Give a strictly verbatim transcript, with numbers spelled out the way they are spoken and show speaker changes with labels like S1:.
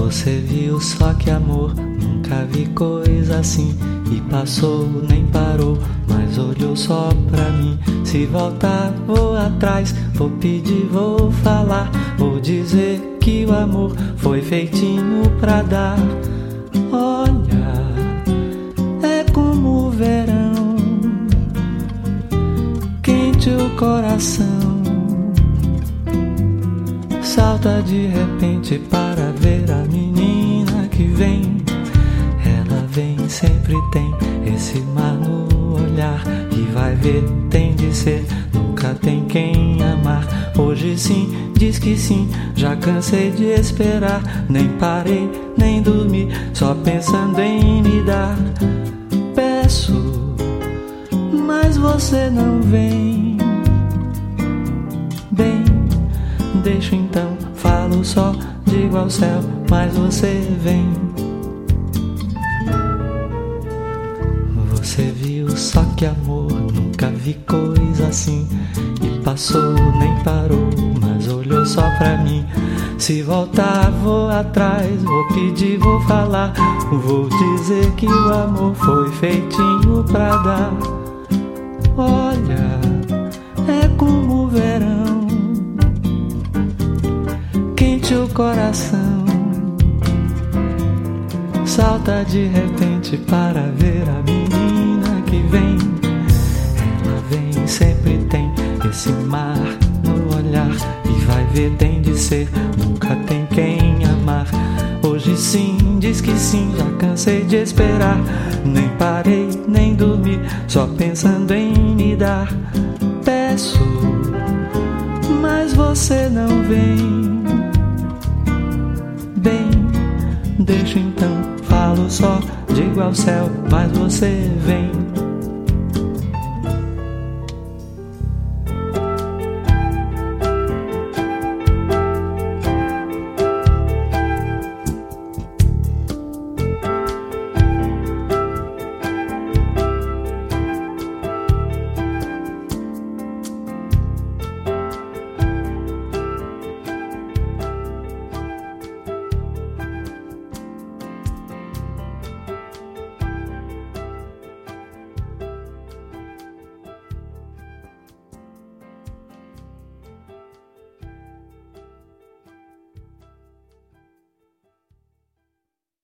S1: Você viu só que amor, nunca vi coisa assim. E passou, nem parou, mas olhou só pra mim. Se voltar, vou atrás, vou pedir, vou falar. Vou dizer que o amor foi feitinho pra dar. Olha, é como o verão, quente o coração. Salta de repente para ver a menina que vem. Ela vem, sempre tem esse mar no olhar. E vai ver, tem de ser, nunca tem quem amar. Hoje sim, diz que sim, já cansei de esperar. Nem parei, nem dormi, só pensando em me dar. Peço, mas você não vem. Bem, deixo então, falo só, digo ao céu, mas você vem. Você viu só que amor, nunca vi coisa assim. E passou, nem parou, mas olhou só pra mim. Se voltar, vou atrás, vou pedir, vou falar. Vou dizer que o amor foi feitinho pra dar. Olha, é como o verão, quente o coração. Salta de repente para ver a menina que vem. Ela vem, sempre tem esse mar no olhar. E vai ver, tem de ser, nunca tem quem amar. Hoje sim, diz que sim, já cansei de esperar. Nem parei, nem dormi, só pensando em me dar. Peço, mas você não vem. Bem, deixo então, falo só, digo ao céu, mas você vem.